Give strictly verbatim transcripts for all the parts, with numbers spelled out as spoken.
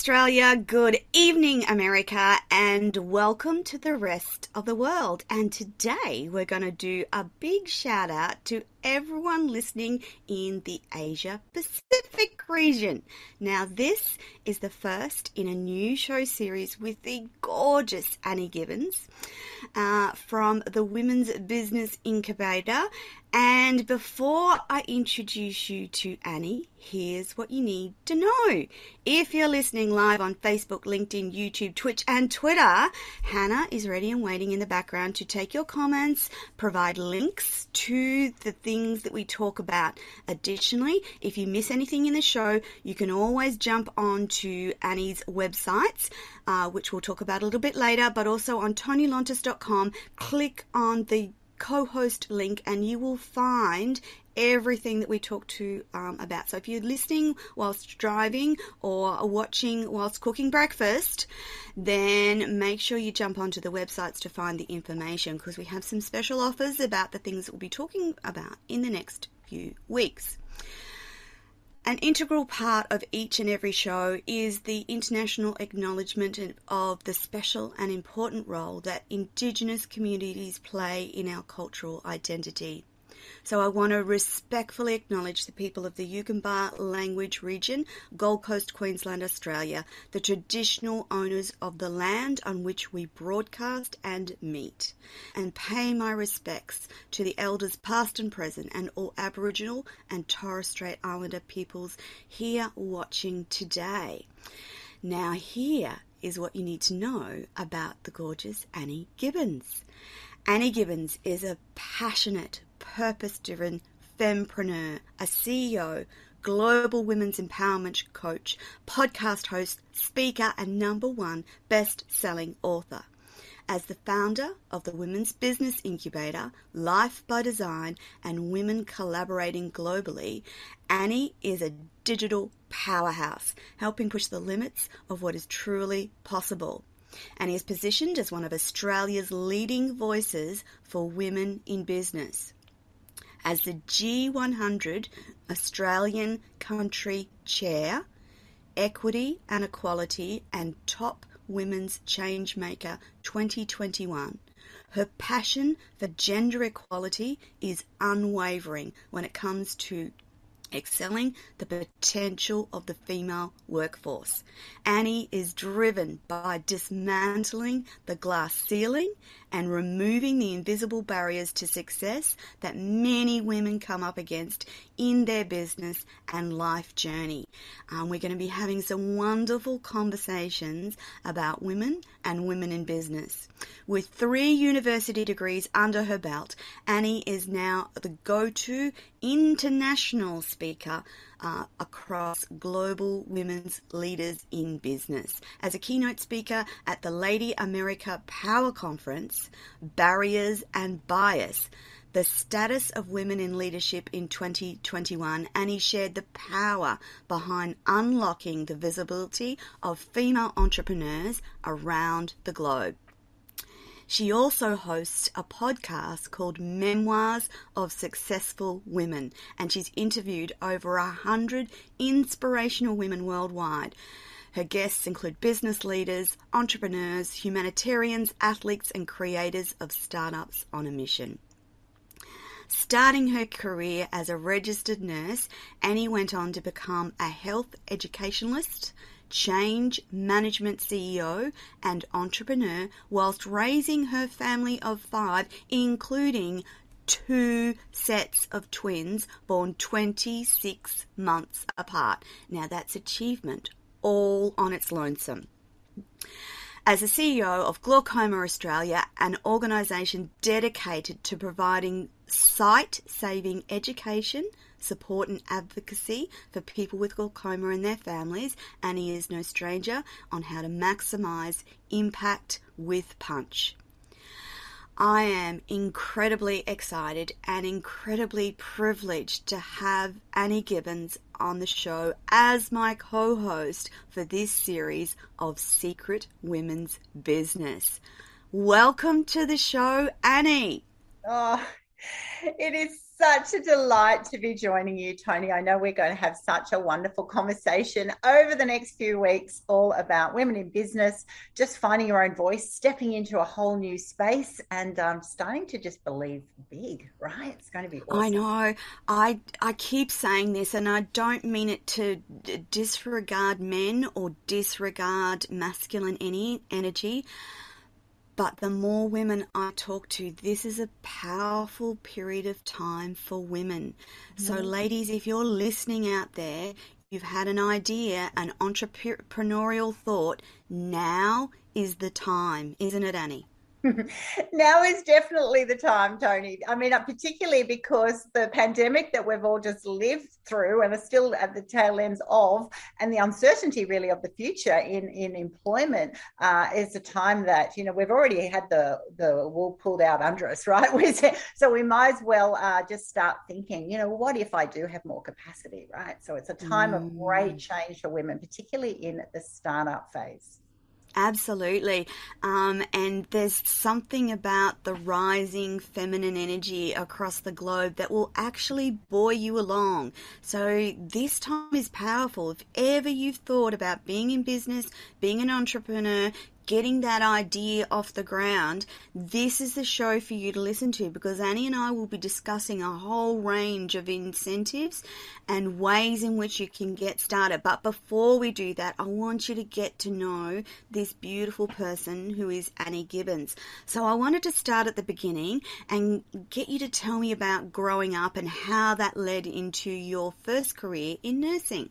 Australia, good evening America, and welcome to the rest of the world. And today we're going to do a big shout out to everyone listening in the Asia Pacific region. Now this is the first in a new show series with the gorgeous Annie Gibbons uh, from the Women's Business Incubator. And before I introduce you to Annie, here's what you need to know. If you're listening live on Facebook, LinkedIn, YouTube, Twitch, and Twitter, Hannah is ready and waiting in the background to take your comments, provide links to the things that we talk about. Additionally, if you miss anything in the show, you can always jump on to Annie's websites, uh, which we'll talk about a little bit later, but also on tony lontis dot com. Click on the co-host link and you will find everything that we talk to um, about. So if you're listening whilst driving or watching whilst cooking breakfast, then make sure you jump onto the websites to find the information, because we have some special offers about the things that we'll be talking about in the next few weeks. An integral part of each and every show is the international acknowledgement of the special and important role that Indigenous communities play in our cultural identity. So I want to respectfully acknowledge the people of the Yugambeh language region, Gold Coast, Queensland, Australia, the traditional owners of the land on which we broadcast and meet, and pay my respects to the elders past and present and all Aboriginal and Torres Strait Islander peoples here watching today. Now here is what you need to know about the gorgeous Annie Gibbons. Annie Gibbons is a passionate, purpose-driven fempreneur, a C E O, global women's empowerment coach, podcast host, speaker, and number one best-selling author. As the founder of the Women's Business Incubator, Life by Design, and Women Collaborating Globally, Annie is a digital powerhouse, helping push the limits of what is truly possible. Annie is positioned as one of Australia's leading voices for women in business. As the G one hundred Australian Country Chair, Equity and Equality and Top Women's Changemaker twenty twenty-one, her passion for gender equality is unwavering when it comes to excelling the potential of the female workforce. Annie is driven by dismantling the glass ceiling and removing the invisible barriers to success that many women come up against in their business and life journey. Um, we're going to be having some wonderful conversations about women and women in business. With three university degrees under her belt, Annie is now the go-to international speaker uh, across global women's leaders in business. As a keynote speaker at the Lady America Power Conference, Barriers and Bias, the status of women in leadership in twenty twenty-one, Annie shared the power behind unlocking the visibility of female entrepreneurs around the globe. She also hosts a podcast called Memoirs of Successful Women, and she's interviewed over a hundred inspirational women worldwide. Her guests include business leaders, entrepreneurs, humanitarians, athletes, and creators of startups on a mission. Starting her career as a registered nurse, Annie went on to become a health educationalist, change management C E O and entrepreneur, whilst raising her family of five, including two sets of twins born twenty-six months apart. Now that's achievement all on its lonesome. As a C E O of Glaucoma Australia, an organisation dedicated to providing sight-saving education, support and advocacy for people with glaucoma and their families, Annie is no stranger on how to maximise impact with punch. I am incredibly excited and incredibly privileged to have Annie Gibbons on the show as my co-host for this series of Secret Women's Business. Welcome to the show, Annie. Oh, It is such a delight to be joining you, Tony. I know we're going to have such a wonderful conversation over the next few weeks, all about women in business, just finding your own voice, stepping into a whole new space, and um, starting to just believe big, right? It's going to be I awesome. know. I I keep saying this, and I don't mean it to d- disregard men or disregard masculine any energy. But the more women I talk to, this is a powerful period of time for women. So, Mhm. ladies, if you're listening out there, you've had an idea, an entrepreneurial thought, now is the time, isn't it, Annie? Now is definitely the time, Tony. I mean, uh, particularly because the pandemic that we've all just lived through and are still at the tail ends of, and the uncertainty really of the future in in employment, uh, is a time that, you know, we've already had the the wool pulled out under us, right? So we might as well uh, just start thinking, you know, what if I do have more capacity, right? So it's a time of great Mm. change for women, particularly in the startup phase. Absolutely. Um, and there's something about the rising feminine energy across the globe that will actually buoy you along. So this time is powerful. If ever you've thought about being in business, being an entrepreneur, getting that idea off the ground, this is the show for you to listen to, because Annie and I will be discussing a whole range of incentives and ways in which you can get started. But before we do that, I want you to get to know this beautiful person who is Annie Gibbons. So I wanted to start at the beginning and get you to tell me about growing up and how that led into your first career in nursing.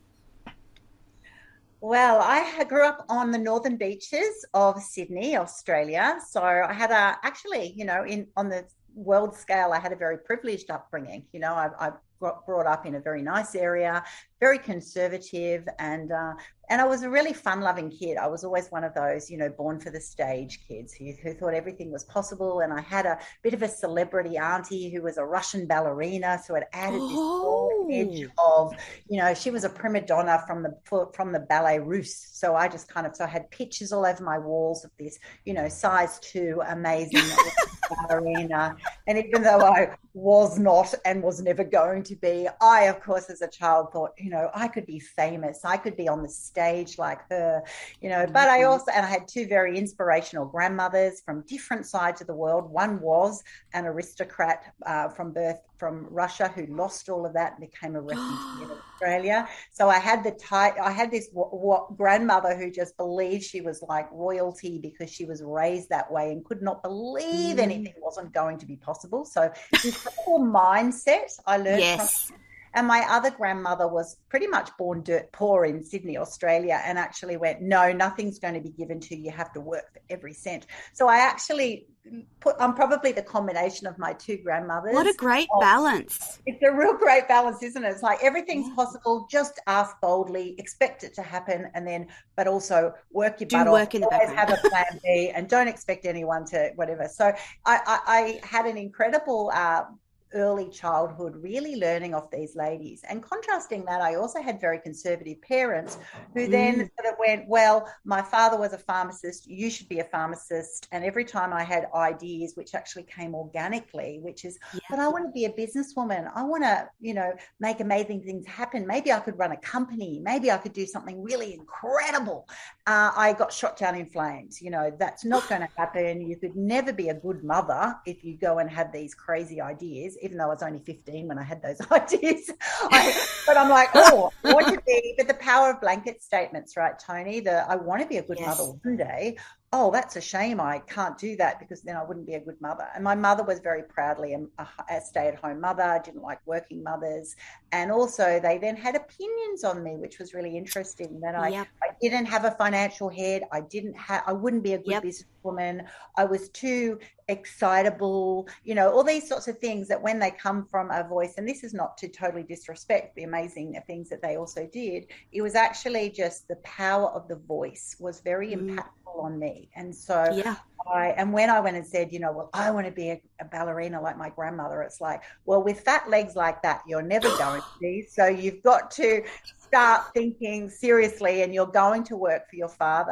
Well, I grew up on the northern beaches of Sydney, Australia. So I had a actually, you know, in on the world scale, I had a very privileged upbringing. You know, I, I brought up in a very nice area, very conservative, and uh, and I was a really fun-loving kid. I was always one of those, you know, born for the stage kids who, who thought everything was possible. And I had a bit of a celebrity auntie who was a Russian ballerina, so it added this whole edge Oh, of, you know, she was a prima donna from the from the ballet russe. So I just kind of so I had pictures all over my walls of this, you know, size two amazing ballerina. And even though I was not and was never going to be, I, of course, as a child thought, you know, I could be famous. I could be on the stage like her, you know. But I mhm. also, and I had two very inspirational grandmothers from different sides of the world. One was an aristocrat uh, from birth from Russia who lost all of that and became a refugee in Australia. So I had the type, I had this w- w- grandmother who just believed she was like royalty because she was raised that way and could not believe Mm, anything wasn't going to be possible. So this whole mindset I learned from. yes. And my other grandmother was pretty much born dirt poor in Sydney, Australia, and actually went, no, nothing's going to be given to you. You have to work for every cent. So I actually put, I'm probably the combination of my two What a grandmothers. great Oh, balance. it's a real great balance, isn't it? It's like everything's Yeah. possible. Just ask boldly, expect it to happen, and then, but also work your butt Do off. work in the Always background. have a plan B, and don't expect anyone to whatever. So I, I, I had an incredible uh, early childhood, really learning off these ladies. And contrasting that, I also had very conservative parents who then Mm, sort of went, well, my father was a pharmacist, you should be a pharmacist. And every time I had ideas, which actually came organically, which is, yeah. but I want to be a businesswoman. I want to, you know, make amazing things happen. Maybe I could run a company. Maybe I could do something really incredible. Uh, I got shot down in flames. You know, that's not going to happen. You could never be a good mother if you go and have these crazy ideas, even though I was only fifteen when I had those ideas. I, but I'm like, oh, I want to be, but the power of blanket statements, right, Tony? The I want to be a good mother Yes. one day. Oh, that's a shame. I can't do that because then I wouldn't be a good mother. And my mother was very proudly a, a stay at home mother, didn't like working mothers. And also, they then had opinions on me, which was really interesting that I, Yep. I didn't have a financial head. I didn't have, I wouldn't be a good Yep. businesswoman. I was too excitable, you know, all these sorts of things that when they come from a voice, and this is not to totally disrespect the amazing things that they also did, it was actually just the power of the voice was very Mm, impactful on me. And so yeah. I, and when I went and said, you know, well, I want to be a, a ballerina like my grandmother, it's like, well, with fat legs like that, you're never going to be. So you've got to start thinking seriously and you're going to work for your father.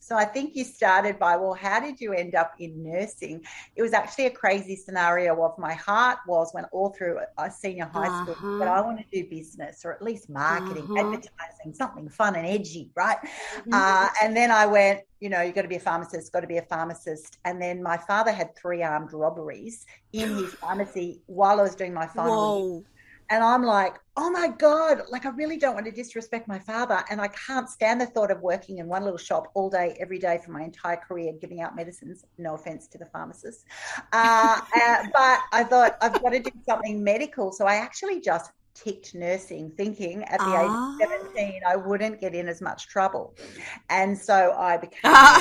So I think you started by, well, how did you end up in nursing? It was actually a crazy scenario of my heart was when all through a senior high Uh-huh. school, but I want to do business or at least marketing, Uh-huh. advertising, something fun and edgy, right? Mhm. Uh, and then I went, you know, you've got to be a pharmacist, got to be a pharmacist. And then my father had three armed robberies in his pharmacy while I was doing my final year. Whoa. And I'm like, oh my God, like I really don't want to disrespect my father. And I can't stand the thought of working in one little shop all day, every day for my entire career, giving out medicines. No offense to the pharmacists. Uh, uh, but I thought I've got to do something medical. So I actually just ticked nursing, thinking at the Ah. age of seventeen, I wouldn't get in as much trouble. And so I became,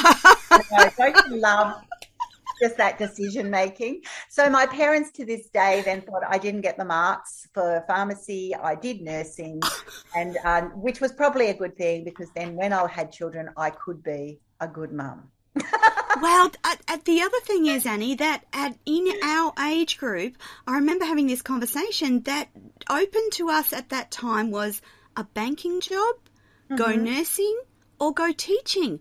you know, don't you love just that decision making. So my parents to this day then thought I didn't get the marks for pharmacy. I did nursing, and um, which was probably a good thing because then when I had children, I could be a good mum. Well, uh, uh, the other thing is, Annie, that at, in our age group, I remember having this conversation that open to us at that time was a banking job, mm-hmm. go nursing, or go teaching.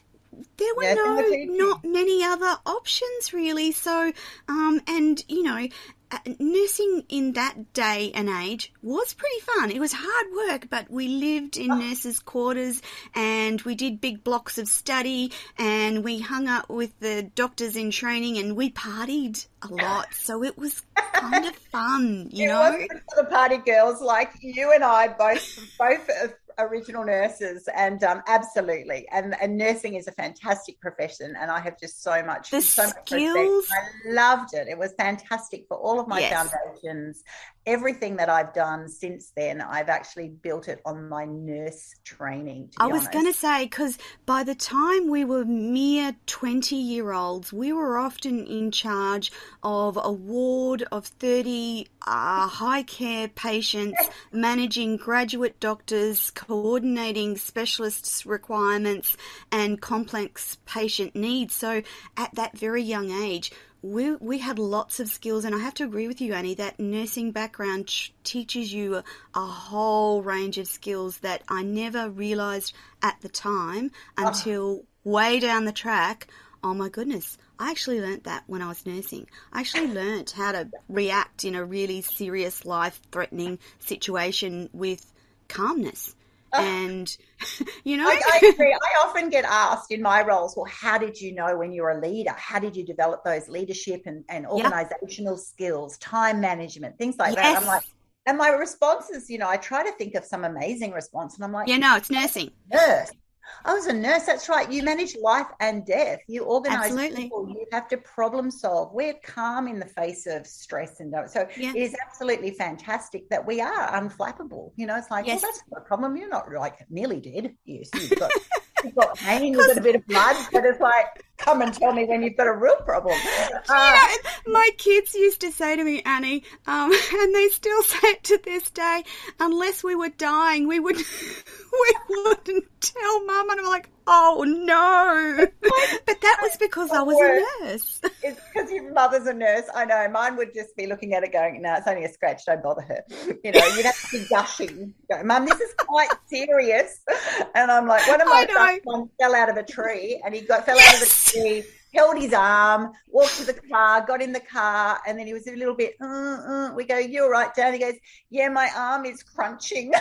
There were yes, no, the not many other options really. So, um, and you know, uh, nursing in that day and age was pretty fun. It was hard work, but we lived in oh. nurses' quarters and we did big blocks of study and we hung out with the doctors in training and we partied a lot. So it was kind of fun, you it know. Was for the party girls like you and I, both both. original nurses, and um, absolutely, and and nursing is a fantastic profession, and I have just so much, the so skills. Much I loved it. It was fantastic for all of my yes. foundations. Everything that I've done since then, I've actually built it on my nurse training. To be I was honest. going to say, because by the time we were mere twenty-year-olds, we were often in charge of a ward of thirty uh, high care patients, managing graduate doctors, coordinating specialists' requirements and complex patient needs. So at that very young age, we we had lots of skills, and I have to agree with you, Annie, that nursing background ch- teaches you a, a whole range of skills that I never realised at the time until oh. way down the track. Oh my goodness, I actually learnt that when I was nursing. I actually learnt how to react in a really serious, life-threatening situation with calmness. And, you know, I, I agree. I often get asked in my roles, well, how did you know when you're a leader? How did you develop those leadership and, and organizational yep. skills, time management, things like yes. that? I'm like, and my response is, you know, I try to think of some amazing response, and I'm like, yeah, no, it's nursing. Nurse. I was a nurse. That's right. You manage life and death. You organize absolutely. people. You have to problem solve. We're calm in the face of stress and so yeah. it is absolutely fantastic that we are unflappable. You know, it's like, yes. well, that's not a problem. You're not like nearly dead. Yes, you've got you've got pain, you've got a bit of blood, but it's like, come and tell me when you've got a real problem. Uh, you know, my kids used to say to me, Annie, um, and they still say it to this day, unless we were dying, we would we wouldn't tell Mum. And I'm like, oh no. But that was because I was a nurse. It's because your mother's a nurse. I know. Mine would just be looking at it going, no, it's only a scratch. Don't bother her. You know, you'd have to be gushing. Go, Mum, this is quite serious. And I'm like, one of my sons fell out of a tree and he got fell yes. out of a tree, held his arm, walked to the car, got in the car, and then he was a little bit, uh, uh. we go, you all right, Dad? He goes, yeah, my arm is crunching.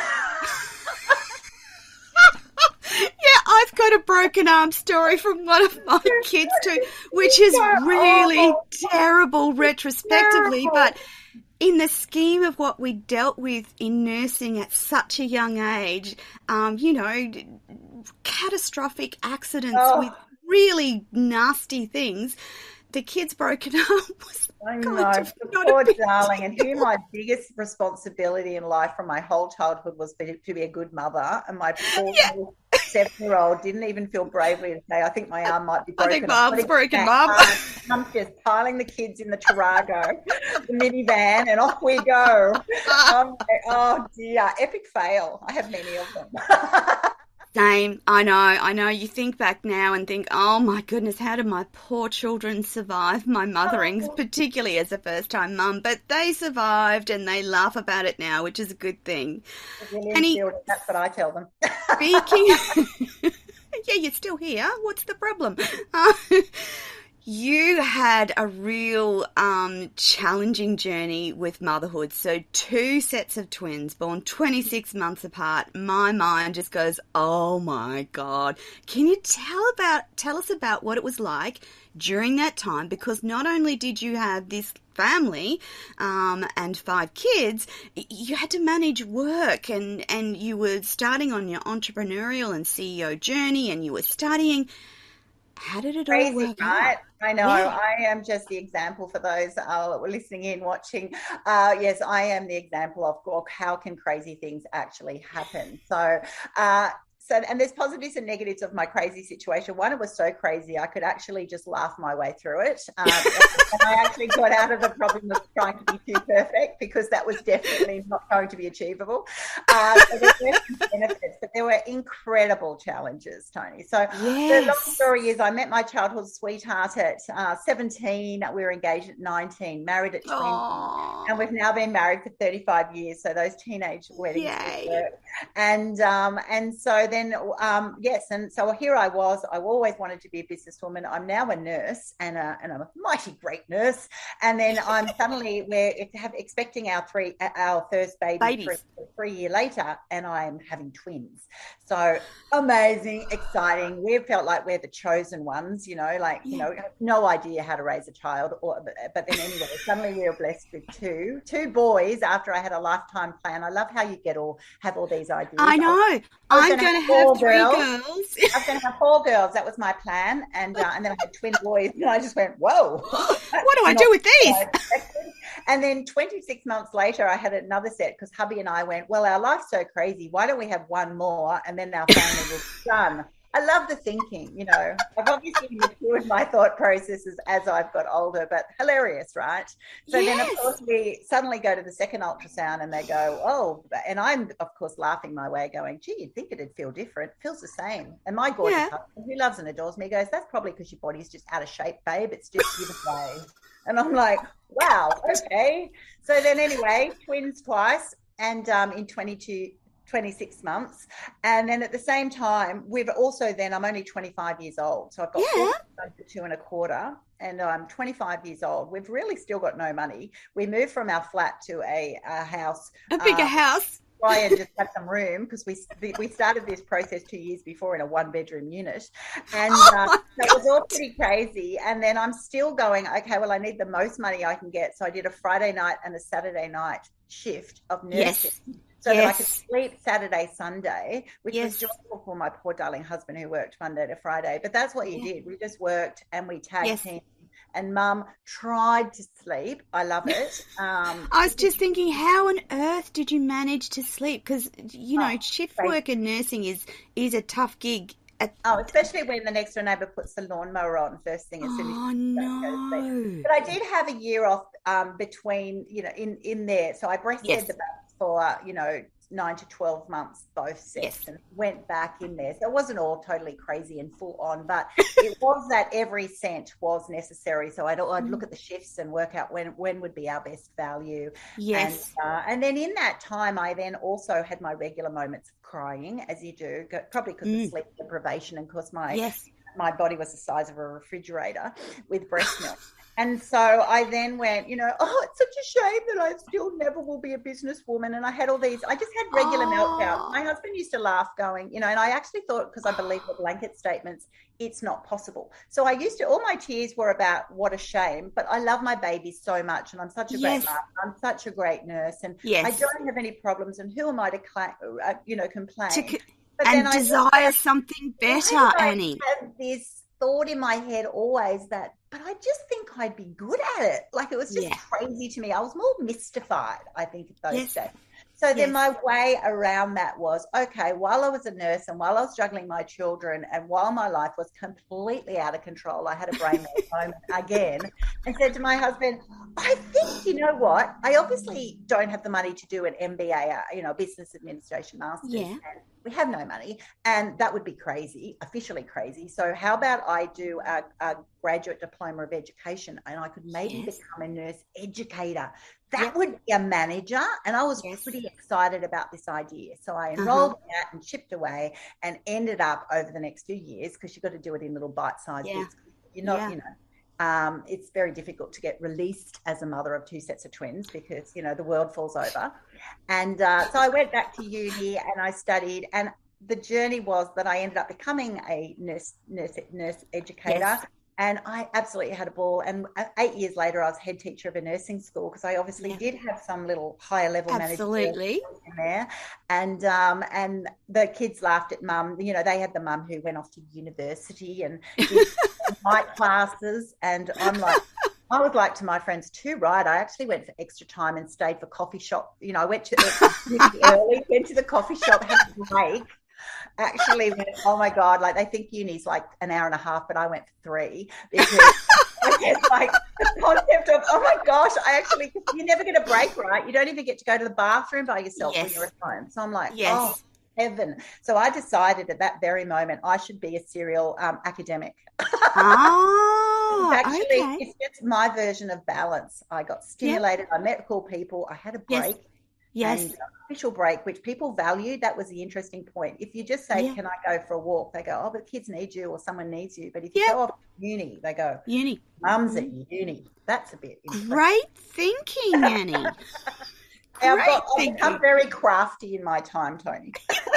Yeah, I've got a broken arm story from one of my kids too, which is really terrible retrospectively, but in the scheme of what we dealt with in nursing at such a young age, um, you know, catastrophic accidents oh. with really nasty things, the kid's broken arm was I know, the poor darling. And here my biggest responsibility in life from my whole childhood was to be a good mother. And my poor yeah. seven-year-old didn't even feel bravely to say, I think my arm might be broken. I think my arm's broken, Mum. I'm just piling the kids in the Tarago, the minivan, and off we go. Um, oh, dear. Epic fail. I have many of them. Same. I know. I know. You think back now and think, oh my goodness, how did my poor children survive my motherings, oh. particularly as a first-time mum? But they survived and they laugh about it now, which is a good thing. Really and he, that's what I tell them. Speaking, yeah, you're still here. What's the problem? Uh, you had a real um, challenging journey with motherhood. So two sets of twins born twenty-six months apart. My mind just goes, oh my God. Can you tell about tell us about what it was like during that time? Because not only did you have this family um, and five kids, you had to manage work, and, and you were starting on your entrepreneurial and C E O journey, and you were studying. How did it Crazy, all work right? out? I know. Yeah. I am just the example for those uh, that were listening in, watching. Uh, yes, I am the example of, of how can crazy things actually happen. So, uh, so, and there's positives and negatives of my crazy situation. One, it was so crazy, I could actually just laugh my way through it. Um, and I actually got out of the problem of trying to be too perfect, because that was definitely not going to be achievable. Uh, so there were some benefits, but there were incredible challenges, Toni. So Yes. the long story is, I met my childhood sweetheart at uh, seventeen. We were engaged at nineteen, married at twenty. Aww. And we've now been married for thirty-five years. So those teenage weddings. Yay. And um, and so then, um, yes, and so here I was. I always wanted to be a businesswoman. I'm now a nurse, and a, and I'm a mighty great nurse. And then I'm suddenly we're have, expecting our three our first baby Babies. three, three year later, and I'm having twins. So amazing, exciting. We felt like we're the chosen ones, you know, like you Yeah. know, no idea how to raise a child, or but, but then anyway, suddenly we were blessed with two two boys after I had a lifetime plan. I love how you get all have all these ideas. I know. I was I'm gonna going to have have four three girls. girls. I was going to have four girls. That was my plan, and uh, and then I had twin boys, and I just went, whoa. What do I do with these? And then twenty-six months later, I had another set, because hubby and I went, well, our life's so crazy. Why don't we have one more, and then our family will be done? I love the thinking, you know. I've obviously matured my thought processes as I've got older, but hilarious, right? So Yes. then, of course, we suddenly go to the second ultrasound, and they go, oh, and I'm, of course, laughing my way going, gee, you'd think it'd feel different. It feels the same. And my gorgeous Yeah. husband, who loves and adores me, goes, that's probably because your body's just out of shape, babe. It's just given way. And I'm like, wow, okay. So then anyway, twins twice, and um, in twenty-two, twenty-six months. And then at the same time, we've also then, I'm only twenty-five years old. So I've got Yeah. four, two and a quarter, and I'm twenty-five years old. We've really still got no money. We moved from our flat to a, a house. A bigger uh, house. Try and just have some room, because we we started this process two years before in a one bedroom unit, and Oh uh, my so it was all pretty crazy. And then I'm still going, okay, well, I need the most money I can get, so I did a Friday night and a Saturday night shift of nursing. Yes. So Yes. that I could sleep Saturday, Sunday, which Yes. was joyful for my poor darling husband, who worked Monday to Friday. But that's what you Yeah. did. We just worked, and we tag Yes. team. And Mum tried to sleep. I love it. Um, I was just thinking, how on earth did you manage to sleep? Because, you know, Oh, shift crazy. work and nursing is, is a tough gig. At, Oh, especially when the next door neighbour puts the lawnmower on first thing as soon as oh, you go to sleep. no. But I did have a year off um, between, you know, in, in there. So I breastfed Yes. the babies for, you know, nine to twelve months, both sets, Yes. and went back in there. So it wasn't all totally crazy and full on, but it was that every cent was necessary. So I'd, I'd look at the shifts and work out when, when would be our best value. Yes. And, uh, and then in that time, I then also had my regular moments of crying, as you do, go- probably because Mm. of sleep deprivation, and because my Yes. my body was the size of a refrigerator with breast milk. And so I then went, you know, oh, it's such a shame that I still never will be a businesswoman. And I had all these, I just had regular Oh. meltdowns. My husband used to laugh going, you know, and I actually thought, because I believe the blanket statements, it's not possible. So I used to, all my tears were about what a shame, but I love my babies so much, and I'm such a Yes. great mom. I'm such a great nurse, and Yes. I don't have any problems. And who am I to, cla- uh, you know, complain? To, c- But and then I desire something why better, did I Annie. have this thought in my head always that, but I just think I'd be good at it. Like, it was just Yeah. crazy to me. I was more mystified, I think, at those Yes. days. So then Yes. my way around that was, okay, while I was a nurse and while I was juggling my children and while my life was completely out of control, I had a brainwave moment again and said to my husband, I think, you know what? I obviously don't have the money to do an M B A, uh, you know, business administration master's. Yeah. And we have no money, and that would be crazy, officially crazy. So how about I do a, a graduate diploma of education, and I could maybe yes. become a nurse educator. That yep. would be a manager. And I was yes. pretty excited about this idea. So I enrolled uh-huh. in that and chipped away and ended up over the next few years, because you've got to do it in little bite-sized yeah. bits. You're not, yeah. you know, Um, it's very difficult to get released as a mother of two sets of twins, because, you know, the world falls over. And uh, so I went back to uni and I studied, and the journey was that I ended up becoming a nurse, nurse, nurse educator. Yes. And I absolutely had a ball. And eight years later, I was head teacher of a nursing school, because I obviously yeah. did have some little higher level absolutely in there. And um, and the kids laughed at mum. You know, they had the mum who went off to university and did night classes. And I'm like, I was like to my friends too, right? I actually went for extra time and stayed for coffee shop. You know, I went to early, went to the coffee shop, had a break. Actually went, oh my God, like they think uni's like an hour and a half, but I went for three, because I guess like the concept of, oh my gosh, I actually, you never get a break, right? You don't even get to go to the bathroom by yourself yes. when you're at home. So I'm like, yes. oh, heaven. So I decided at that very moment I should be a serial um, academic. Oh, actually, okay. It's just my version of balance. I got stimulated. Yep. I met cool people. I had a break. Yes. Yes. And official break, which people valued. That was the interesting point. If you just say, yeah. can I go for a walk? They go, oh, but kids need you, or someone needs you. But if you yep. go off to uni, they go, uni. Mum's at uni. That's a bit great thinking, Annie. Great I've, got, I've become very crafty in my time, Tony.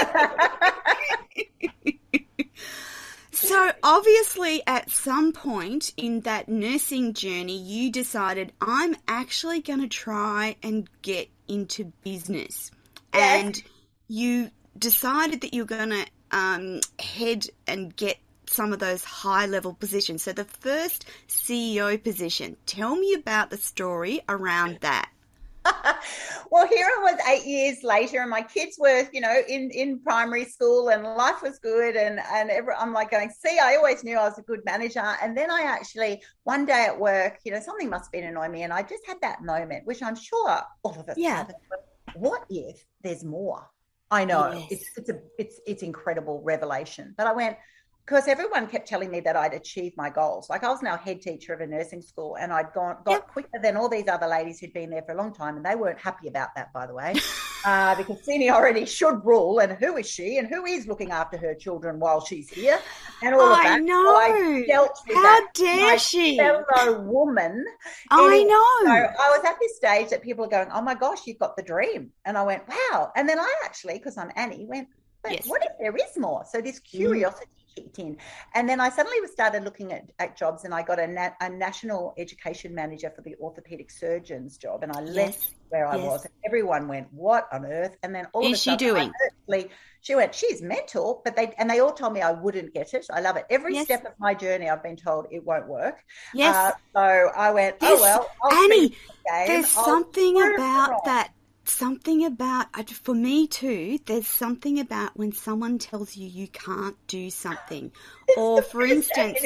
So obviously at some point in that nursing journey, you decided, I'm actually going to try and get into business. Yes. And you decided that you're going to um, head and get some of those high-level positions. So the first C E O position, tell me about the story around that. Well, here I was eight years later, and my kids were, you know, in, in primary school, and life was good. And, and every, I'm like going, see, I always knew I was a good manager. And then I actually, one day at work, you know, something must have been annoying me. And I just had that moment, which I'm sure all of us yeah. have. What if there's more? I know yes. it's, it's a, it's, it's incredible revelation. But I went, because everyone kept telling me that I'd achieved my goals. Like I was now head teacher of a nursing school, and I'd gone got yep. quicker than all these other ladies who'd been there for a long time, and they weren't happy about that, by the way, uh, because seniority should rule, and who is she, and who is looking after her children while she's here, and all of I that. Know. So I dealt with How that. dare my she? fellow woman. I anyway, know. So I was at this stage that people are going, oh my gosh, you've got the dream. And I went, wow. And then I actually, because I'm Annie, went, but yes. what if there is more? So this curiosity mm. kicked in. And then I suddenly started looking at, at jobs, and I got a, na- a national education manager for the orthopedic surgeon's job. And I yes. left where I yes. was. And everyone went, what on earth? And then all is of a sudden, she doing? Actually, she went, she's mental, but they, and they all told me I wouldn't get it. I love it. Every yes. step of my journey, I've been told it won't work. Yes. Uh, so I went, yes. oh, well, I'll Annie, the game. there's I'll something about that. Something about, for me too, there's something about when someone tells you you can't do something. Or, for instance,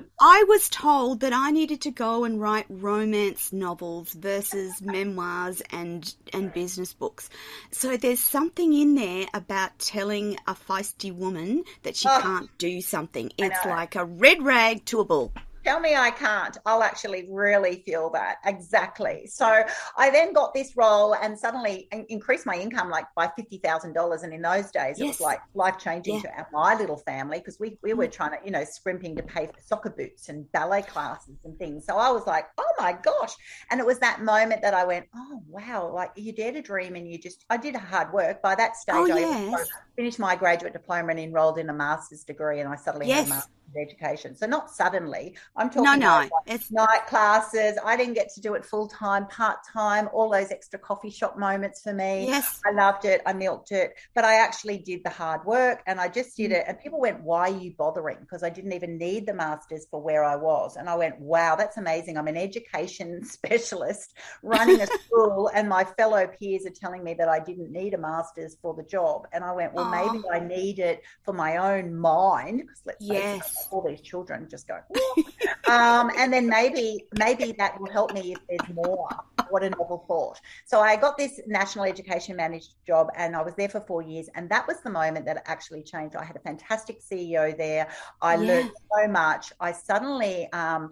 I was told that I needed to go and write romance novels versus memoirs and, and business books. So there's something in there about telling a feisty woman that she oh, can't do something. It's like a red rag to a bull. Tell me I can't. I'll actually really feel that. Exactly. So I then got this role and suddenly increased my income like by fifty thousand dollars. And in those days, yes. it was like life-changing yeah. to my little family, because we, we were trying to, you know, scrimping to pay for soccer boots and ballet classes and things. So I was like, oh my gosh. And it was that moment that I went, oh, wow, like you dare to dream, and you just, I did hard work. By that stage, oh, I yes. finished my graduate diploma and enrolled in a master's degree, and I suddenly yes. had a master's education. So not suddenly. I'm talking no, no. about like it's night classes. I didn't get to do it full time, part time, all those extra coffee shop moments for me. Yes. I loved it. I milked it, but I actually did the hard work, and I just did it. And people went, why are you bothering? Because I didn't even need the masters for where I was. And I went, wow, that's amazing. I'm an education specialist running a school, and my fellow peers are telling me that I didn't need a masters for the job. And I went, well, oh. maybe I need it for my own mind, because let's yes. face it, all these children just go, um, and then maybe maybe that will help me if there's more. what a novel thought. So I got this national education manager job, and I was there for four years. And that was the moment that it actually changed. I had a fantastic C E O there. I yeah. learned so much. I suddenly, um,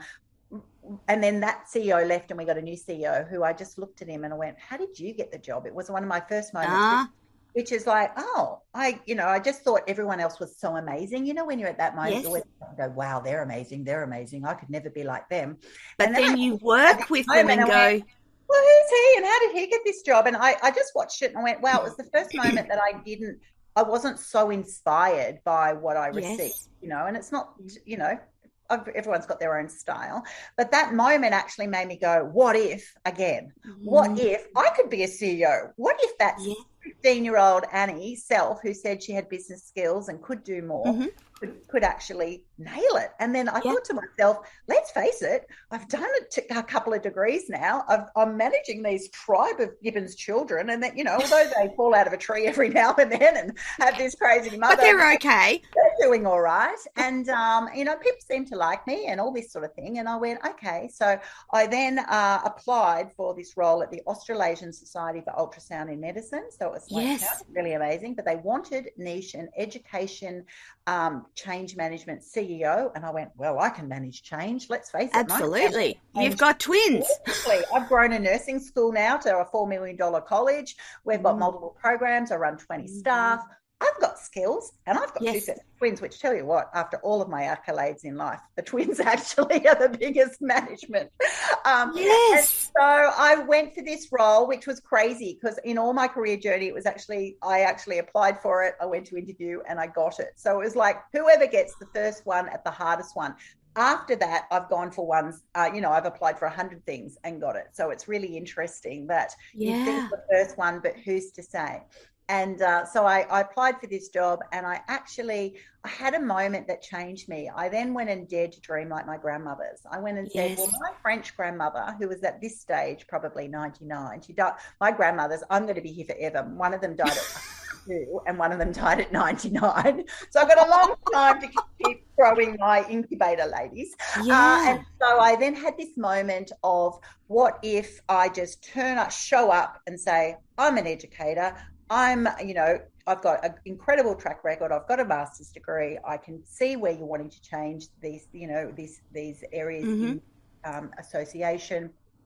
and then that C E O left and we got a new C E O who I just looked at him and I went, how did you get the job? It was one of my first moments. Uh. Which is like, oh, I, you know, I just thought everyone else was so amazing. You know, when you're at that moment, yes. you go, wow, they're amazing. They're amazing. I could never be like them. But and then, then I, you work with them and, and go, went, well, who's he and how did he get this job? And I, I just watched it and I went, wow, it was the first moment that I didn't, I wasn't so inspired by what I received, yes. you know, and it's not, you know, everyone's got their own style, but that moment actually made me go, what if again, mm. what if I could be a C E O? What if that fifteen year old Annie self who said she had business skills and could do more mm-hmm. could, could actually nail it? And then I yeah. thought to myself, let's face it, I've done it to a couple of degrees now. I've, I'm managing these tribe of Gibbons children, and that, you know, although they fall out of a tree every now and then and have this crazy mother, but they're okay. They're doing all right. And, um, you know, people seem to like me and all this sort of thing. And I went, okay. So I then uh, applied for this role at the Australasian Society for Ultrasound in Medicine. So it was like, yes. really amazing. But they wanted niche and education um, change management C E O. And I went, well, I can manage change. Let's face it. Absolutely. You've got twins. I've grown a nursing school now to a four million dollars college. We've got mm. multiple programs. I run twenty mm. staff. I've got skills and I've got yes. two sets of twins, which tell you what, after all of my accolades in life, the twins actually are the biggest management. Um, yes. And so I went for this role, which was crazy because in all my career journey, it was actually, I actually applied for it. I went to interview and I got it. So it was like whoever gets the first one at the hardest one. After that, I've gone for ones, uh, you know, I've applied for a hundred things and got it. So it's really interesting that yeah. you think the first one, but who's to say? And uh, so I, I applied for this job and I actually, I had a moment that changed me. I then went and dared to dream like my grandmothers. I went and yes. said, well, my French grandmother, who was at this stage, probably ninety-nine, she died, my grandmothers, I'm going to be here forever. One of them died at two and one of them died at ninety-nine. So I've got a long time to keep growing my incubator, ladies. Yeah. Uh, and so I then had this moment of what if I just turn up, show up and say, I'm an educator. I'm, you know, I've got an incredible track record. I've got a master's degree. I can see where you're wanting to change these, you know, these these areas mm-hmm. in um, association.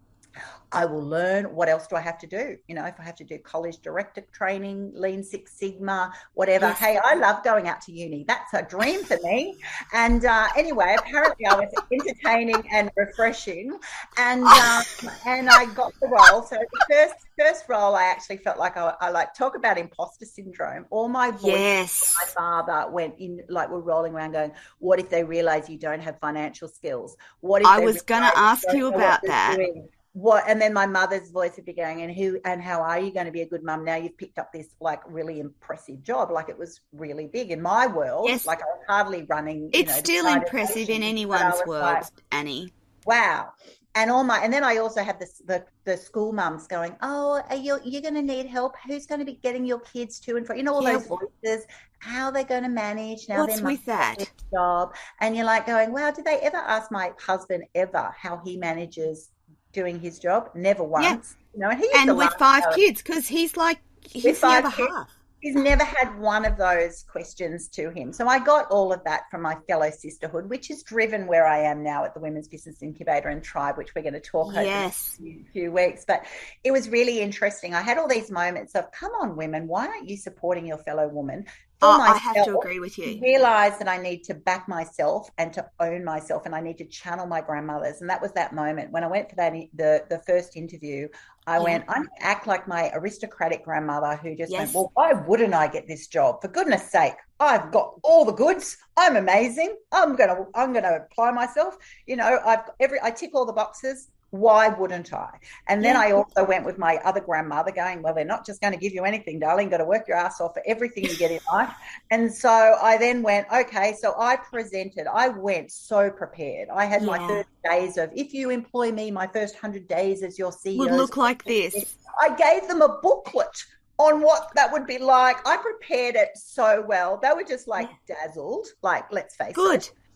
I will learn. What else do I have to do? You know, if I have to do college director training, Lean Six Sigma, whatever. Yes. Hey, I love going out to uni. That's a dream for me. And uh, anyway, apparently I was entertaining and refreshing, and um, and I got the role. So the first first role, I actually felt like I, I like talk about imposter syndrome. All my voice, yes. my father went in, like we're rolling around going, what if they realize you don't have financial skills? What if I was going to ask you about that. Doing? What, and then my mother's voice would be going, and who and how are you going to be a good mum now? You've picked up this like really impressive job. Like it was really big in my world. Yes. Like I was hardly running. It's you know, still impressive in anyone's world, like, Annie. Wow. And all my, and then I also have this, the the school mums going, oh, are you you're going to need help? Who's going to be getting your kids to and from? You know, all yeah. those voices. How they're going to manage now? What's with that job? And you're like going, wow. Did they ever ask my husband ever how he manages doing his job? Never once. Yeah. You know, and, he's and with five hour. kids, because he's like he's the other kids, half. He's never had one of those questions to him. So I got all of that from my fellow sisterhood, which is driven where I am now at the Women's Business Incubator and Tribe, which we're going to talk yes. over in a few weeks. But it was really interesting. I had all these moments of, come on, women, why aren't you supporting your fellow woman? For oh, myself, I have to agree with you. Realize that I need to back myself and to own myself, and I need to channel my grandmothers. And that was that moment when I went for that the the first interview. I yeah. went, I'm going to act like my aristocratic grandmother who just yes. went, well, why wouldn't I get this job? For goodness sake, I've got all the goods. I'm amazing. I'm gonna I'm gonna apply myself. You know, I've every I tick all the boxes. Why wouldn't I? And then yeah. I also went with my other grandmother going, well, they're not just going to give you anything, darling. You've got to work your ass off for everything you get in life. And so I then went, okay, so I presented. I went so prepared. I had yeah. my thirty days of, if you employ me, my first one hundred days as your C E O. Would look like this. I gave them a booklet on what that would be like. I prepared it so well. They were just like yeah. dazzled, like, let's face Good. it.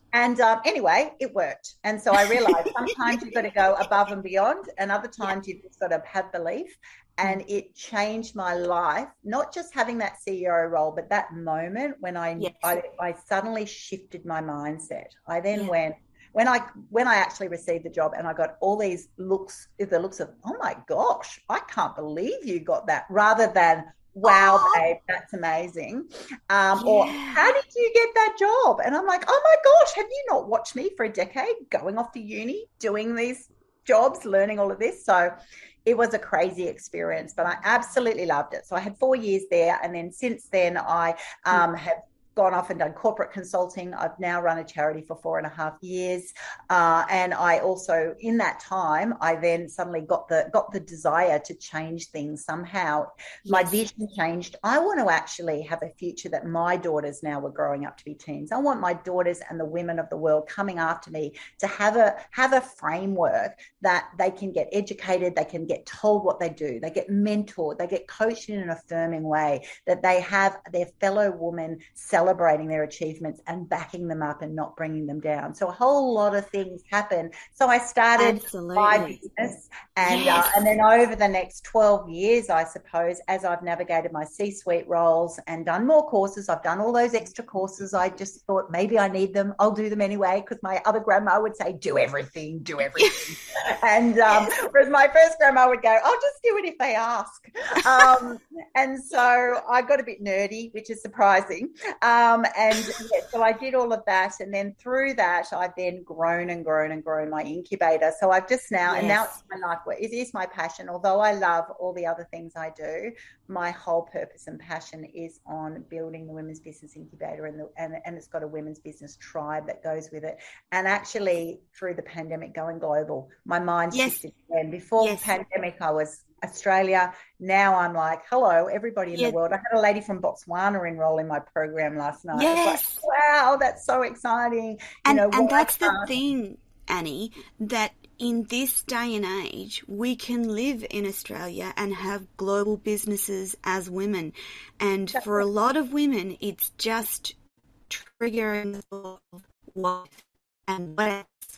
And um, anyway, it worked. And so I realized sometimes you've got to go above and beyond, and other times yeah. you've just got to have belief. And it changed my life, not just having that C E O role, but that moment when I yes. I, I suddenly shifted my mindset. I then yeah. went, when I when I actually received the job and I got all these looks, the looks of, oh my gosh, I can't believe you got that, rather than, wow, oh. babe, that's amazing. Um, yeah. Or how did you get that job? And I'm like, oh my gosh, have you not watched me for a decade going off to uni, doing these jobs, learning all of this? So it was a crazy experience, but I absolutely loved it. So I had four years there. And then since then, I um, have gone off and done corporate consulting. I've now run a charity for four and a half years. Uh, and I also, in that time, I then suddenly got the got the desire to change things somehow. Yes. My vision changed. I want to actually have a future that my daughters now were growing up to be teens. I want my daughters and the women of the world coming after me to have a have a framework that they can get educated, they can get told what they do, they get mentored, they get coached in an affirming way, that they have their fellow women celebrating celebrating their achievements and backing them up and not bringing them down. So a whole lot of things happen. So I started Absolutely. my business, and yes. uh, and then over the next twelve years, I suppose, as I've navigated my C-suite roles and done more courses, I've done all those extra courses. I just thought maybe I need them. I'll do them anyway, because my other grandma would say, do everything, do everything. and um, yes. whereas my first grandma would go, I'll just do it if they ask. Um, and so I got a bit nerdy, which is surprising. Um, and yeah, so I did all of that. And then through that, I've then grown and grown and grown my incubator. So I've just now, yes. and now it's my life. It is my passion. Although I love all the other things I do, my whole purpose and passion is on building the Women's Business Incubator, and, the, and, and it's got a women's business tribe that goes with it. And actually, through the pandemic, going global, my mind yes. shifted again. Before yes. the pandemic, I was Australia. Now I'm like, hello, everybody in yeah. the world. I had a lady from Botswana enroll in my program last night. Yes. Like, wow, that's so exciting. And, you know, and that's the thing, Annie, that in this day and age, we can live in Australia and have global businesses as women. And that's for right. a lot of women, it's just triggering the thought of what and what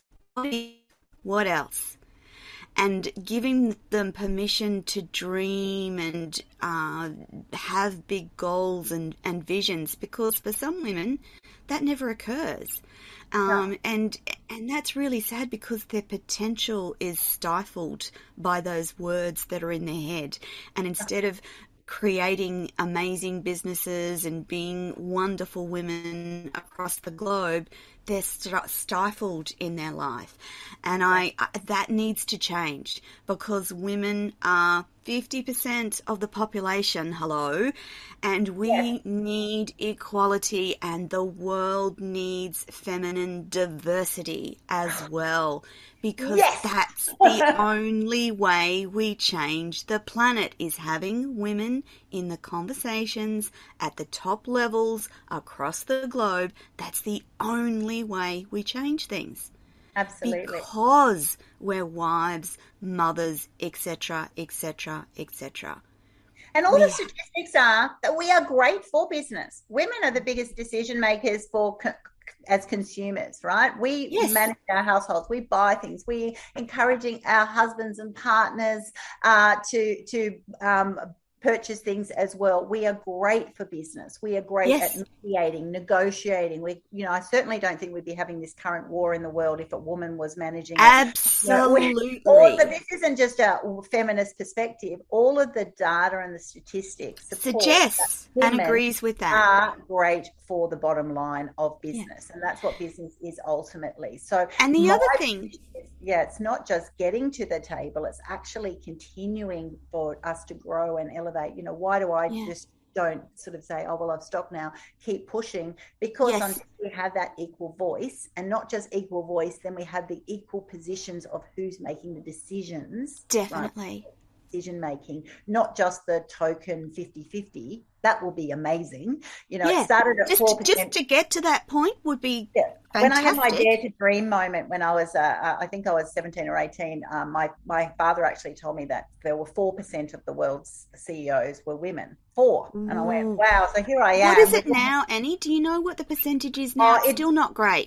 else? What else? And giving them permission to dream and uh, have big goals and, and visions, because for some women that never occurs. Um, no. and and that's really sad, because their potential is stifled by those words that are in their head. And instead of creating amazing businesses and being wonderful women across the globe, they're st- stifled in their life. And I, I that needs to change, because women are fifty percent of the population, hello, and we yes. need equality, and the world needs feminine diversity as well, because yes. that's the only way we change the planet, is having women in the conversations at the top levels across the globe. That's the only way we change things. Absolutely. Because we're wives, mothers, et cetera, et cetera, et cetera. And all we the statistics are that we are great for business. Women are the biggest decision makers for co- as consumers, right? We yes. manage our households, we buy things, we encouraging our husbands and partners uh, to to um, purchase things as well. We are great for business. We are great yes. at mediating, negotiating. We, you know, I certainly don't think we'd be having this current war in the world if a woman was managing. Absolutely. You know, we, all the, this isn't just a feminist perspective. All of the data and the statistics suggests and agrees with that. Are great for the bottom line of business, yeah. and that's what business is ultimately. So, and the other thing, yeah, it's not just getting to the table; it's actually continuing for us to grow and elevate. You know, why do I yeah. just don't sort of say, oh, well, I've stopped now, keep pushing? Because yes. until we have that equal voice, and not just equal voice, then we have the equal positions of who's making the decisions. Definitely. Right? Decision making, not just the token fifty-fifty. That will be amazing. You know, yeah. it started at just, four percent. Just to get to that point would be yeah. fantastic. When I had my Dare to Dream moment, when I was, uh, I think I was seventeen or eighteen, um, my, my father actually told me that there were four percent of the world's C E Os were women. Four. Ooh. And I went, wow, so here I am. What is it now, Annie? Do you know what the percentage is now? Oh, it's, it's still not great.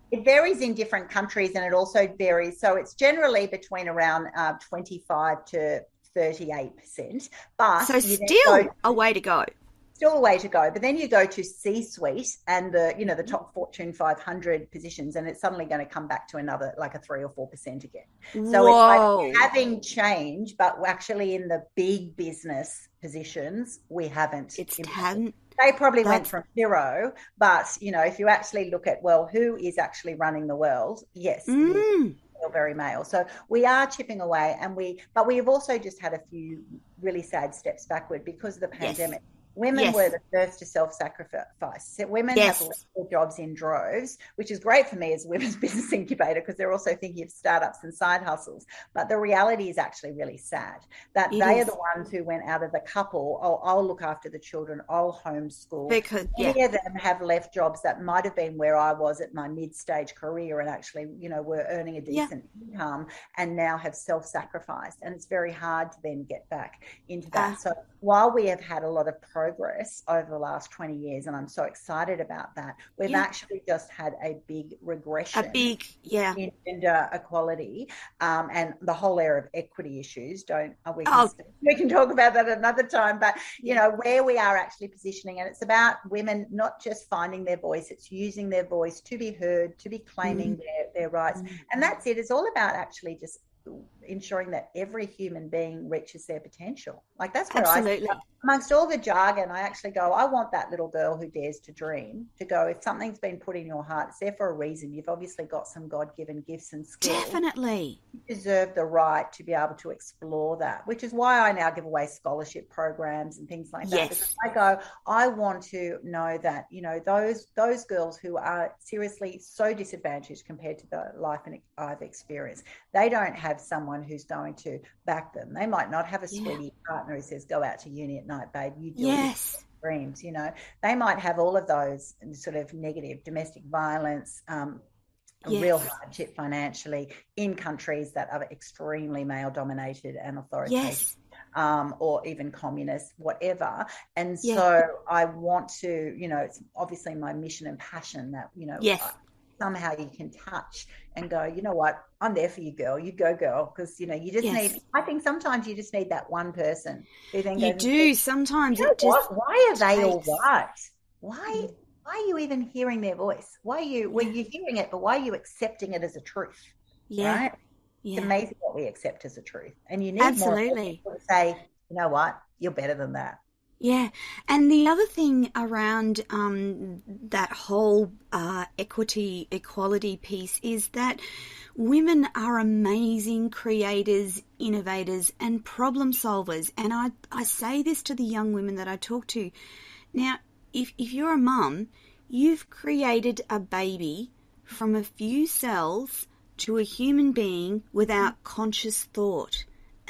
It varies in different countries, and it also varies. So it's generally between around uh, twenty-five to thirty-eight percent. But so still go, a way to go. Still a way to go. But then you go to C-suite and the, you know, the top Fortune five hundred positions, and it's suddenly going to come back to another, like a three or four percent again. So Whoa. It's like having change, but actually in the big business positions, we haven't. It's hadn't. They probably That's... went from zero, but, you know, if you actually look at, well, who is actually running the world? Yes. Mm. Very male. So we are chipping away, and we, but we have also just had a few really sad steps backward because of the pandemic. Yes. Women yes. were the first to self-sacrifice. So women yes. have left their jobs in droves, which is great for me as a women's business incubator because they're also thinking of startups and side hustles. But the reality is actually really sad that it they is. are the ones who went out of the couple. Oh, I'll look after the children. I'll homeschool. Because yeah. many of them have left jobs that might have been where I was at my mid-stage career and actually, you know, were earning a decent yeah. income and now have self-sacrificed. And it's very hard to then get back into that. Uh, so while we have had a lot of progress progress over the last twenty years, and I'm so excited about that. We've yeah. actually just had a big regression a big yeah in gender equality um, and the whole area of equity issues. Don't we can, oh. we can talk about that another time, but you yeah. know where we are actually positioning, and it's about women not just finding their voice, it's using their voice to be heard, to be claiming mm. their, their rights, mm. and that's it. It's all about actually just ensuring that every human being reaches their potential. Like that's where Absolutely. I, amongst all the jargon, I actually go, I want that little girl who dares to dream to go, if something's been put in your heart, it's there for a reason. You've obviously got some God-given gifts and skills. Definitely. You deserve the right to be able to explore that, which is why I now give away scholarship programs and things like that. Yes. Because I go, I want to know that, you know, those those girls who are seriously so disadvantaged compared to the life I've experienced, they don't have someone who's going to back them. They might not have a sweetie yeah. partner who says, go out to uni at night, babe, you do yes. it. Dreams, you know, they might have all of those sort of negative domestic violence, um, yes. real hardship financially in countries that are extremely male dominated and authoritative. Yes. Um, or even communist, whatever. And yeah. so I want to, you know, it's obviously my mission and passion that, you know, yes. I, somehow you can touch and go, you know what, I'm there for you, girl. You go, girl. Because, you know, you just yes. need, I think sometimes you just need that one person who then You goes, do. Sometimes you know it just. What? Why are they takes... all right? Why, why are you even hearing their voice? Why are you, well, you're hearing it, but why are you accepting it as a truth? Yeah. Right? Yeah. It's amazing what we accept as a truth. And you need Absolutely. more people to say, you know what, you're better than that. Yeah, and the other thing around um, that whole uh, equity, equality piece is that women are amazing creators, innovators, and problem solvers. And I, I say this to the young women that I talk to. Now, if, if you're a mum, you've created a baby from a few cells to a human being without conscious thought.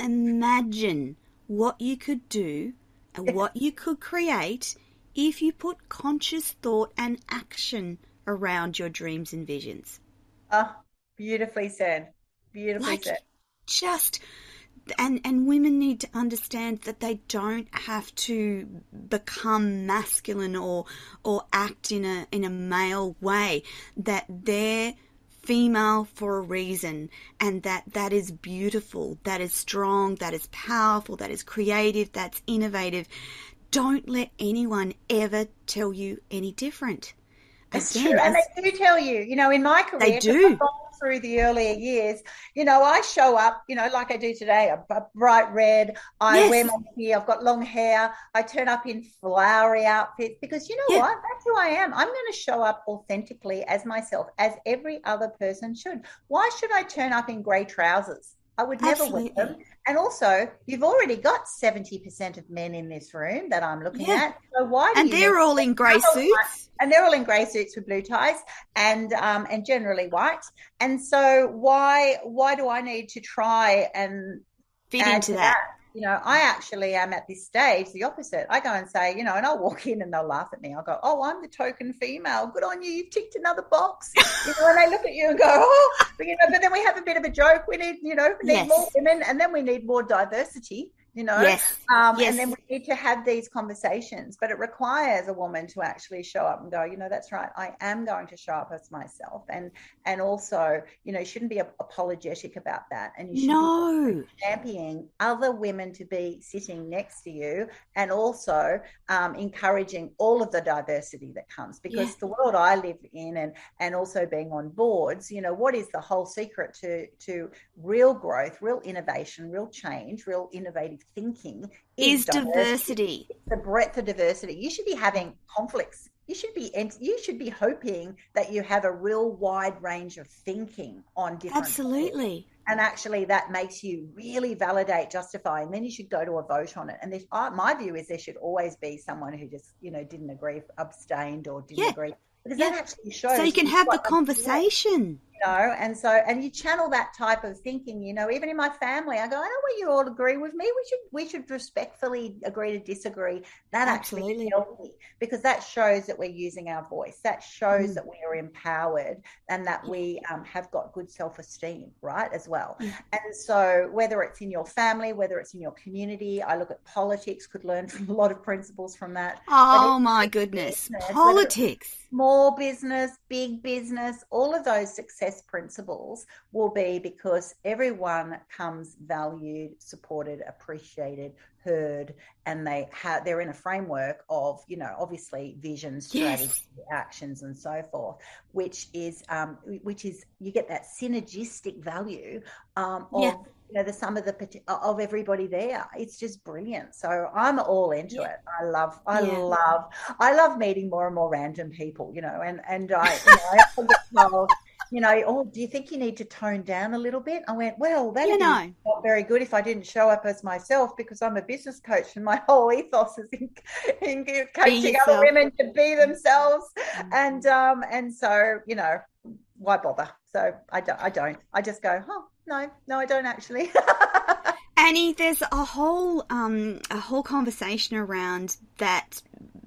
Imagine what you could do and what you could create if you put conscious thought and action around your dreams and visions. Oh, beautifully said. Beautifully like, said. Just, and, and women need to understand that they don't have to become masculine or or act in a in a male way, that they're female for a reason, and that that is beautiful, that is strong, that is powerful, that is creative, that's innovative. Don't let anyone ever tell you any different. It's Again, true, and as, they do tell you, you know, in my career, they do. I've gone through the earlier years, you know, I show up, you know, like I do today, I'm bright red, I yes. wear my hair, I've got long hair, I turn up in flowery outfits because you know yeah. what, that's who I am. I'm going to show up authentically as myself, as every other person should. Why should I turn up in grey trousers? I would never Absolutely. wear them. And also, you've already got seventy percent of men in this room that I'm looking yeah. at. So why do and you they're all in grey suits. And they're all in grey suits with blue ties and um, and generally white. And so why why do I need to try and fit add into to that? that? You know, I actually am at this stage, the opposite. I go and say, you know, and I'll walk in and they'll laugh at me. I'll go, oh, I'm the token female. Good on you. You've ticked another box. You know, and they look at you and go, oh, but, you know, but then we have a bit of a joke. We need, you know, we need yes. more women, and then we need more diversity you know. Yes. Um, Yes. And then we need to have these conversations, but it requires a woman to actually show up and go, you know, that's right, I am going to show up as myself. And and also, you know, you shouldn't be apologetic about that. And you should No. be championing other women to be sitting next to you, and also um, encouraging all of the diversity that comes, because Yeah. the world I live in, and and also being on boards, you know, what is the whole secret to to real growth, real innovation, real change, real innovative thinking is, Is diversity. diversity. It's the breadth of diversity. You should be having conflicts. You should be you should be hoping that you have a real wide range of thinking on different Absolutely. topics. And actually that makes you really validate, justify, and then you should go to a vote on it. And this, uh, my view is there should always be someone who just, you know, didn't agree, abstained, or didn't Yeah. agree, because Yeah. that actually shows So you can have the what- conversation. you know, and so, and you channel that type of thinking, you know. Even in my family, I go, I don't want you all to agree with me. We should, we should respectfully agree to disagree. That actually Absolutely. is healthy, because that shows that we're using our voice. That shows Mm. that we are empowered, and that Yeah. we um, have got good self-esteem, right, as well. Yeah. And so whether it's in your family, whether it's in your community, I look at politics, could learn from a lot of principles from that. Oh my goodness. business, whether- Politics. Small business, big business, all of those success principles will be because everyone comes valued, supported, appreciated, heard, and they have, they're in a framework of, you know, obviously vision, strategy, Yes. actions, and so forth, which is um which is you get that synergistic value um of Yeah. you know the sum of the of everybody there. It's just brilliant. So I'm all into Yeah. it. I love I Yeah. love I love meeting more and more random people, you know, and and I you know, I often get told, you know, oh, do you think you need to tone down a little bit? I went, well, that'd You be know. not very good if I didn't show up as myself, because I'm a business coach and my whole ethos is in, in coaching other yourself. women to be themselves. Mm. And um and so, you know, why bother? So I don't, I don't. I just go, oh, no, no, I don't actually. Annie, there's a whole um a whole conversation around that.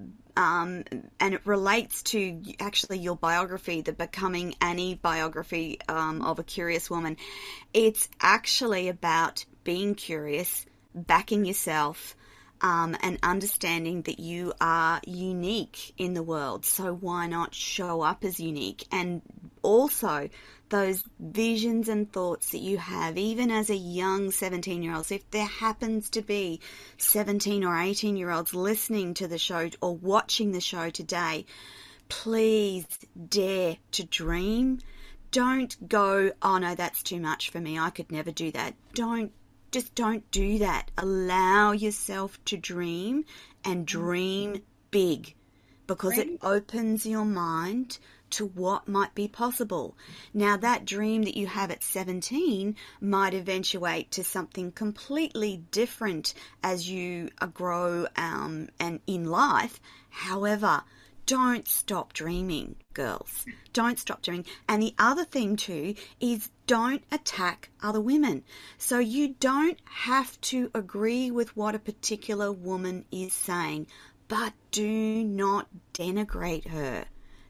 Um, and it relates to actually your biography, the Becoming Annie biography um, of a Curious Woman. It's actually about being curious, backing yourself, um, and understanding that you are unique in the world. So why not show up as unique? And also those visions and thoughts that you have, even as a young seventeen-year-old. So if there happens to be seventeen or eighteen-year-olds listening to the show or watching the show today, please dare to dream. Don't go, oh no, that's too much for me, I could never do that. Don't, just don't do that. Allow yourself to dream, and dream big, because it opens your mind to what might be possible. Now, that dream that you have at seventeen might eventuate to something completely different as you grow um, and in life. However, don't stop dreaming, girls. Don't stop dreaming. And the other thing too is don't attack other women. So you don't have to agree with what a particular woman is saying, but do not denigrate her.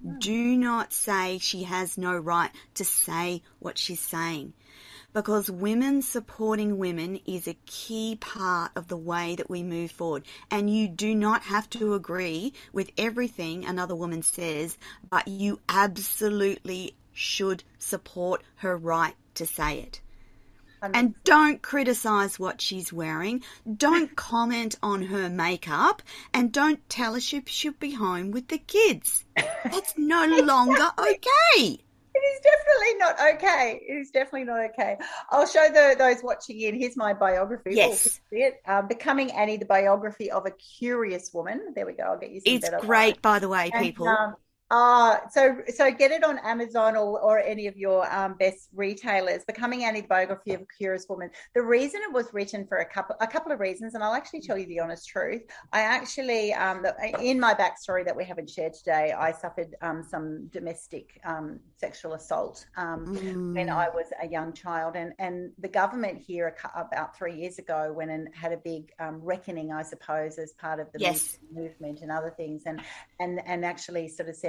Do not say she has no right to say what she's saying, because women supporting women is a key part of the way that we move forward. And you do not have to agree with everything another woman says, but you absolutely should support her right to say it. And don't criticize what she's wearing. Don't comment on her makeup, and don't tell her she should be home with the kids. That's no longer okay. It is definitely not okay. It is definitely not okay. I'll show the, those watching in. Here's my biography. Yes. Oh, it. Um, Becoming Annie, the biography of a curious woman. There we go. I'll get you some It's better. great, by the way, and, people. Um, Uh, so so get it on Amazon or, or any of your um, best retailers. Becoming Annie, the biography of a Curious Woman. The reason it was written for a couple a couple of reasons, and I'll actually tell you the honest truth. I actually, um, the, in my backstory that we haven't shared today, I suffered um, some domestic um, sexual assault um, mm. when I was a young child, and and the government here about three years ago went and had a big um, reckoning, I suppose, as part of the yes. movement and other things, and and and actually sort of said,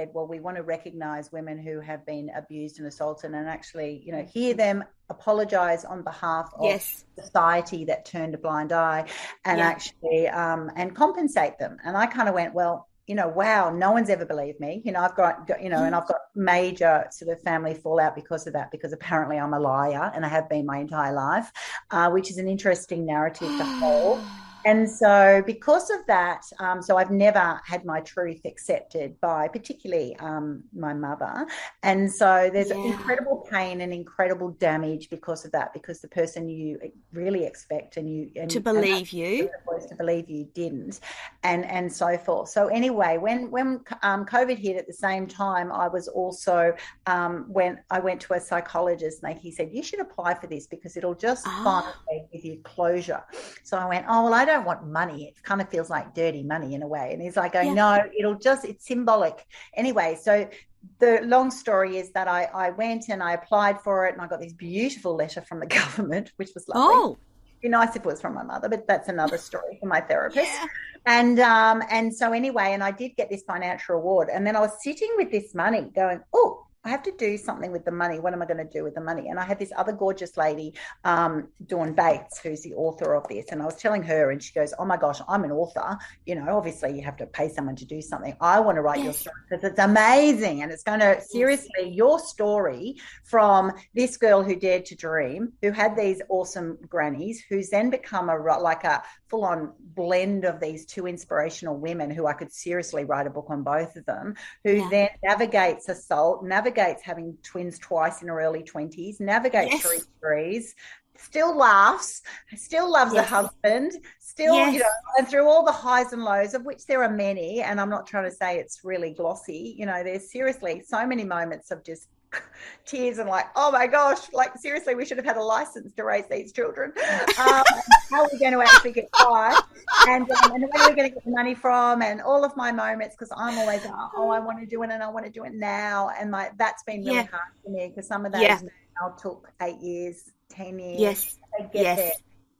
said, well, we want to recognize women who have been abused and assaulted and actually, you know, hear them apologize on behalf of yes. society that turned a blind eye and yeah. actually um, and compensate them. And I kind of went, well, you know, wow, no one's ever believed me. You know, I've got, you know, and I've got major sort of family fallout because of that, because apparently I'm a liar and I have been my entire life, uh, which is an interesting narrative to hold. And so because of that, um, so I've never had my truth accepted by particularly um, my mother. And so there's yeah. incredible pain and incredible damage because of that, because the person you really expect and you and, to believe and you was to believe you didn't, and and so forth. So anyway, when when um, COVID hit at the same time, I was also um, when I went to a psychologist, and he said, you should apply for this because it'll just oh. finally give you closure. So I went, oh well, I don't want money. It kind of feels like dirty money in a way. And he's like, going, yeah. no, it'll just, it's symbolic. Anyway, so the long story is that I, I went and I applied for it, and I got this beautiful letter from the government, which was lovely. Oh. It'd be nice if it was from my mother, but that's another story for my therapist. Yeah. And um, and so anyway, and I did get this financial reward. And then I was sitting with this money going, oh, I have to do something with the money. What am I going to do with the money? And I had this other gorgeous lady, um, Dawn Bates, who's the author of this. And I was telling her, and she goes, oh my gosh, I'm an author. You know, obviously you have to pay someone to do something. I want to write yes. your story because it's amazing. And it's going to, seriously, yes. your story from this girl who dared to dream, who had these awesome grannies, who's then become a like a full-on blend of these two inspirational women who I could seriously write a book on both of them, who yeah. then navigates assault, navigates having twins twice in her early twenties, navigates yes. three degrees, still laughs, still loves yes. her husband, still, yes. you know, and through all the highs and lows, of which there are many, and I'm not trying to say it's really glossy, you know, there's seriously so many moments of just tears and like, oh my gosh, like seriously, we should have had a license to raise these children. Um, how are we going to actually get by? And, um, and where are we going to get the money from? And all of my moments, because I'm always, oh, I want to do it and I want to do it now. And my that's been really yeah. hard for me, because some of those yeah. now took eight years, ten years yes. to get yes. there.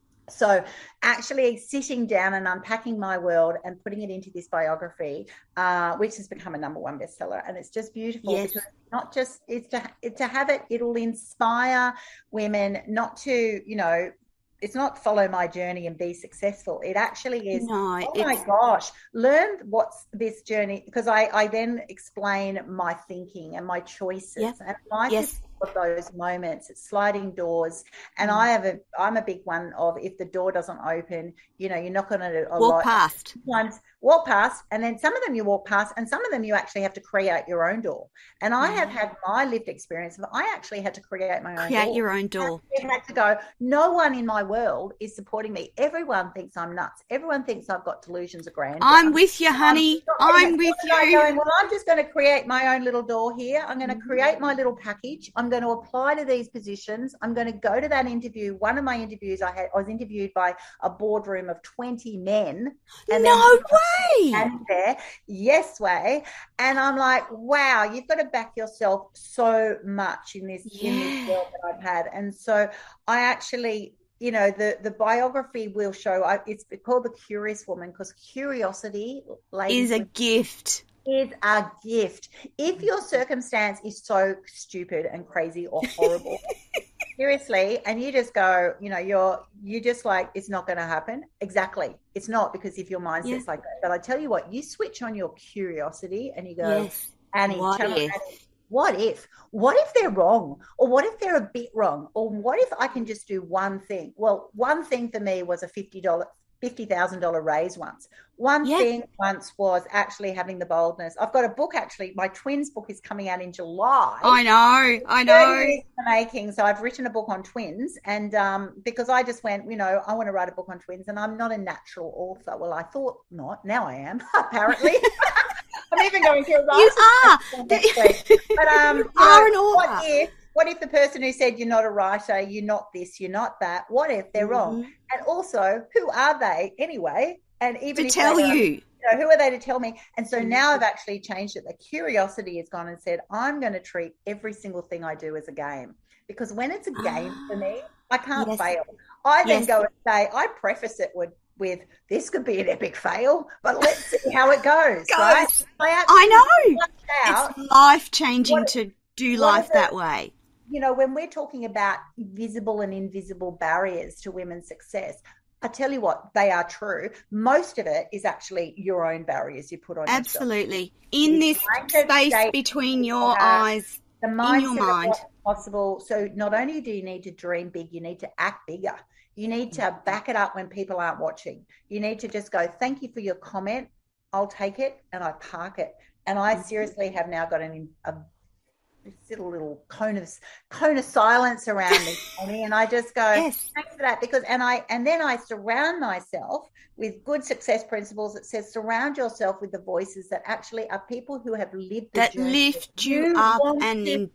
So actually sitting down and unpacking my world and putting it into this biography, uh, which has become a number one bestseller. And it's just beautiful yes. because not just it's to, it's to have it, it'll inspire women not to, you know, it's not follow my journey and be successful. It actually is, no, oh my gosh, learn what's this journey, because I, I then explain my thinking and my choices. Yeah. And life yes. is of those moments, it's sliding doors. And mm. I have a, I'm a big one of, if the door doesn't open, you know, you're not going to walk past. Sometimes walk past, and then some of them you walk past, and some of them you actually have to create your own door. And I mm. have had my lived experience of, I actually had to create my own create door. your own door. I had to go, no one in my world is supporting me. Everyone thinks I'm nuts. Everyone thinks I've got delusions of grandeur. I'm with you, honey. I'm, I'm with you. Going, well, I'm just going to create my own little door here. I'm going to create my little package. I'm going to apply to these positions. I'm going to go to that interview. One of my interviews, I had, I was interviewed by a boardroom of twenty men. And no then, way. And there, yes way. And I'm like, wow, you've got to back yourself so much in this, yeah. in this world that I've had. And so I actually, you know, the, the biography will show, I, it's called The Curious Woman, because curiosity, ladies, is a gift. Is a gift. If your circumstance is so stupid and crazy or horrible, seriously, and you just go, you know, you're you just like, it's not going to happen. Exactly, it's not, because if your mindset's yeah. like that. But I tell you what, you switch on your curiosity and you go, yes. Annie, what if? Annie, what if? What if they're wrong? Or what if they're a bit wrong? Or what if I can just do one thing? Well, one thing for me was a fifty dollars fifty thousand dollars raise once. One yeah. thing once was actually having the boldness. I've got a book, actually. My twins book is coming out in July. I know, I know. thirty years in the making. So I've written a book on twins. And um, because I just went, you know, I want to write a book on twins, and I'm not a natural author. Well, I thought not. Now I am, apparently. I'm even going through a You are. But um, you are an author. What if, what if the person who said you're not a writer, you're not this, you're not that, what if they're mm-hmm. wrong? And also, who are they anyway? And even to if tell you, you. you know, who are they to tell me? And so now I've actually changed it. The curiosity has gone and said, I'm going to treat every single thing I do as a game, because when it's a game for me, I can't yes. fail. I then yes. go and say, I preface it with, with this could be an epic fail, but let's see how it goes, Goes. right? I, I know. Out it's life-changing what, to do life the, that way. You know, when we're talking about visible and invisible barriers to women's success, I tell you what, they are true. Most of it is actually your own barriers you put on Absolutely. yourself. In this space between your eyes, the in your mind. Possible. So not only do you need to dream big, you need to act bigger. You need to back it up when people aren't watching. You need to just go, thank you for your comment. I'll take it and I park it. And I seriously have now got an, a little little cone of cone of silence around me, Tony, and I just go, yes. thanks for that, because and I and then I surround myself with good success principles that says surround yourself with the voices that actually are people who have lived the that journey lift you, you up and to, in,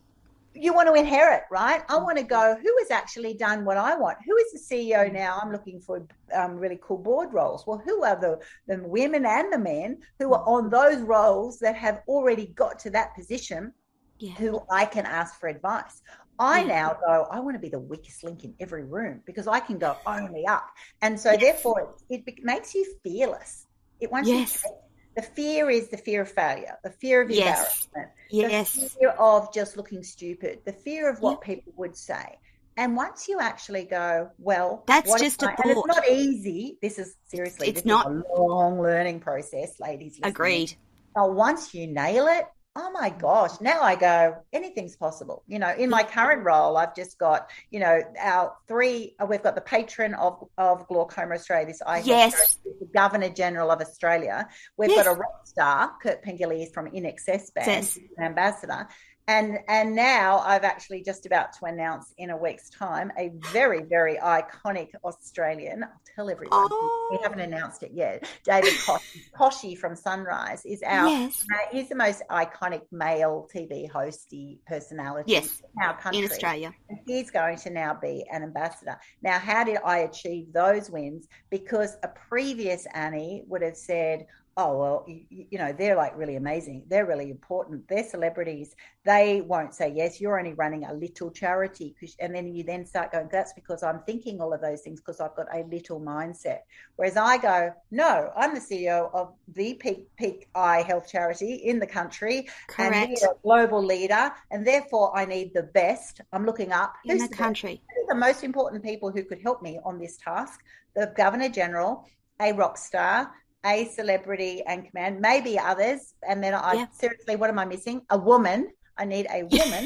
you want to inherit, right? I want to go, who has actually done what I want? Who is the C E O now? I'm looking for um, really cool board roles. Well, who are the, the women and the men who are on those roles that have already got to that position? Yeah. Who I can ask for advice. I yeah. now go, I want to be the weakest link in every room because I can go only up. And so yes. therefore it, it makes you fearless. It once yes. you, the fear is the fear of failure, the fear of embarrassment, yes. the fear of just looking stupid, the fear of what yeah. people would say. And once you actually go, well, that's just a thought. And it's not easy. This is seriously, it's this not is a long learning process, ladies. Listening. Agreed. So once you nail it, oh my gosh, now I go, anything's possible. You know, in my current role, I've just got, you know, our three, we've got the patron of, of Glaucoma Australia, this eye yes. health charity, the Governor General of Australia. We've yes. got a rock star, Kurt Pengilly from In Excess Band, yes. an ambassador. And and now I've actually just about to announce in a week's time a very, very iconic Australian. I'll tell everyone. Oh. We haven't announced it yet. David Koshy from Sunrise is our, yes. uh, he's the most iconic male T V hosty personality yes. in our country. In Australia. And he's going to now be an ambassador. Now, how did I achieve those wins? Because a previous Annie would have said, oh, well, you, you know, they're like really amazing. They're really important. They're celebrities. They won't say yes. You're only running a little charity. And then you then start going, that's because I'm thinking all of those things because I've got a little mindset. Whereas I go, no, I'm the C E O of the peak, peak eye health charity in the country. Correct. And we're a global leader. And therefore I need the best. I'm looking up. In the, the country. Who's the most important people who could help me on this task? The Governor General, a rock star, a celebrity and command, maybe others. And then I yeah. seriously, what am I missing? A woman. I need a woman.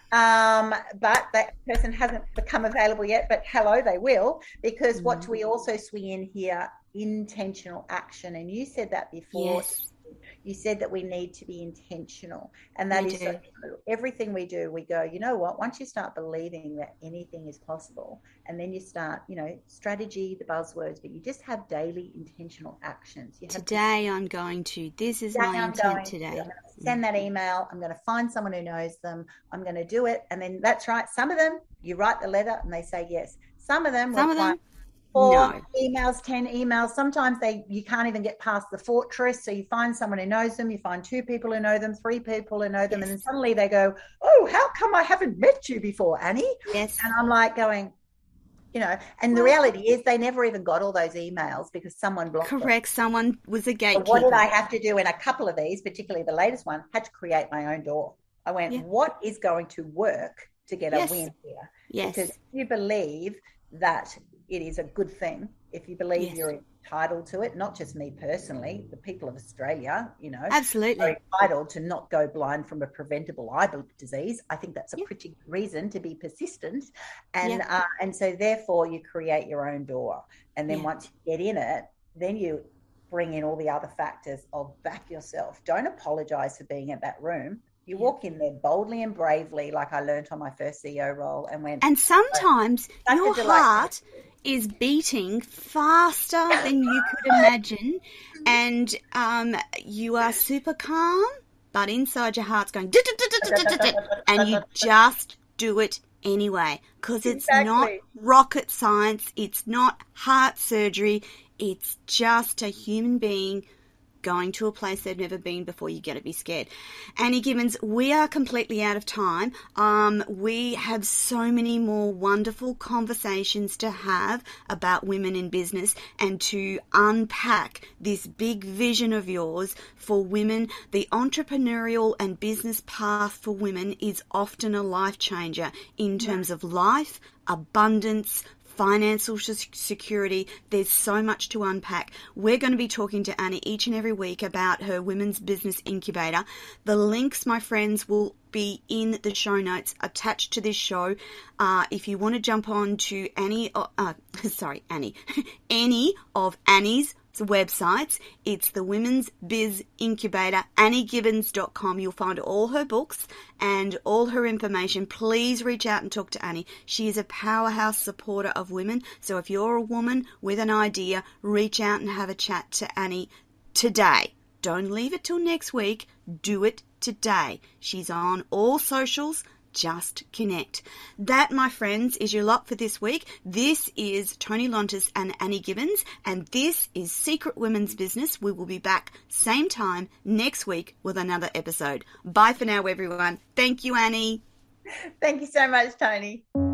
um, but that person hasn't become available yet, but hello, they will, because mm. what do we also swing in here? Intentional action. And you said that before. Yes. You said that we need to be intentional, and that we is do. So true. Everything we do, we go, you know what, once you start believing that anything is possible, and then you start, you know, strategy, the buzzwords, but you just have daily intentional actions. You have today to, I'm going to, this is my I'm intent today. To, I'm going to send that email. I'm going to find someone who knows them. I'm going to do it. And then that's right. Some of them, you write the letter and they say yes. Some of them, Some of them, Four no. emails, ten emails. Sometimes they you can't even get past the fortress. So you find someone who knows them, you find two people who know them, three people who know them, yes. and then suddenly they go, oh, how come I haven't met you before, Annie? Yes. And I'm like going, you know, and the reality is they never even got all those emails because someone blocked them. Correct. Someone was a gatekeeper. So what did I have to do in a couple of these, particularly the latest one, had to create my own door. I went, yeah. what is going to work to get yes. a win here? Yes. Because if you believe that it is a good thing, if you believe yes. you're entitled to it, not just me personally, the people of Australia, you know, absolutely are entitled to not go blind from a preventable eye disease. I think that's a yep. pretty good reason to be persistent. And yep. uh, and so therefore you create your own door. And then yep. once you get in it, then you bring in all the other factors of back yourself. Don't apologize for being in that room. You walk in there boldly and bravely, like I learned on my first C E O role, and went. And sometimes oh, your heart is beating faster than you could imagine, and um, you are super calm, but inside your heart's going, and you just do it anyway, because it's exactly. not rocket science, it's not heart surgery, it's just a human being going to a place they've never been before, you get to be scared. Annie Gibbons, we are completely out of time. Um, we have so many more wonderful conversations to have about women in business and to unpack this big vision of yours for women. The entrepreneurial and business path for women is often a life changer in terms of life, abundance, financial security. There's so much to unpack. We're going to be talking to Annie each and every week about her women's business incubator. The links, my friends, will be in the show notes attached to this show. Uh, if you want to jump on to Annie, uh, sorry, Annie, any of Annie's websites, it's the Women's Biz Incubator, annie gibbons dot com. You'll find all her books and all her information. Please reach out and talk to Annie. She is a powerhouse supporter of women. So if you're a woman with an idea, reach out and have a chat to Annie today. Don't leave it till next week. Do it today. She's on all socials. Just connect. That, my friends, is your lot for this week. This is Toni Lontis and Annie Gibbons, and this is Secret Women's Business. We will be back same time next week with another episode. Bye for now, everyone. Thank you, Annie. Thank you so much, Toni.